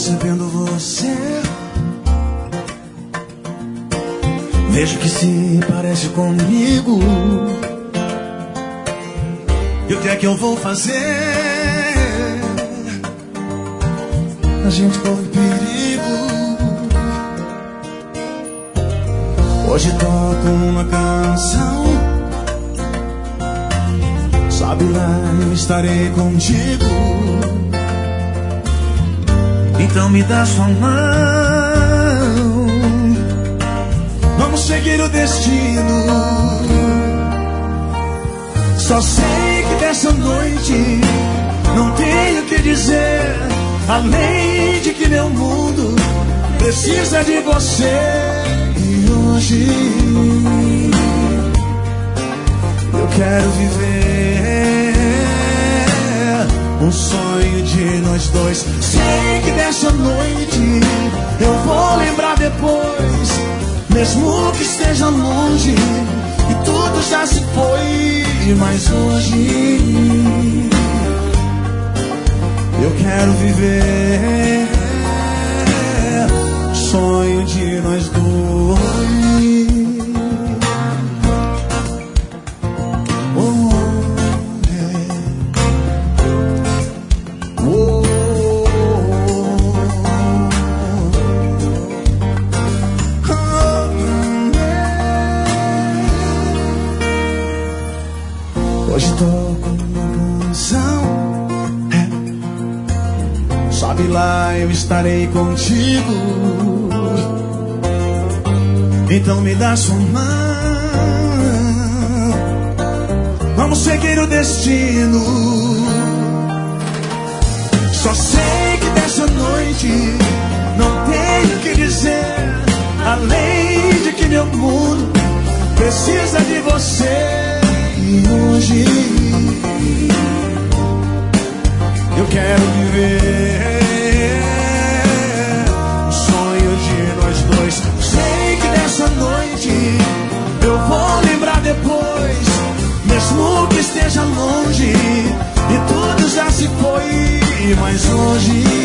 percebendo você. Vejo que se parece comigo. E o que é que eu vou fazer? A gente corre perigo. Hoje toco uma canção. Sabe lá, eu estarei contigo. Então me dá sua mão. Vamos seguir o destino. Só sei que dessa noite não tenho o que dizer, além de que meu mundo precisa de você. E hoje eu quero viver um sonho de nós dois. Sei que dessa noite eu vou lembrar depois, mesmo que esteja longe e tudo já se foi. Mas hoje eu quero viver sonho de nós dois. Hoje toco uma canção. Sabe lá, eu estarei contigo. Então me dá sua mão. Vamos seguir o destino. Só sei que dessa noite não tenho o que dizer, além de que meu mundo precisa de você. E hoje eu quero viver um sonho de nós dois. Sei que dessa noite eu vou lembrar depois, mesmo que esteja longe e tudo já se foi. Mas hoje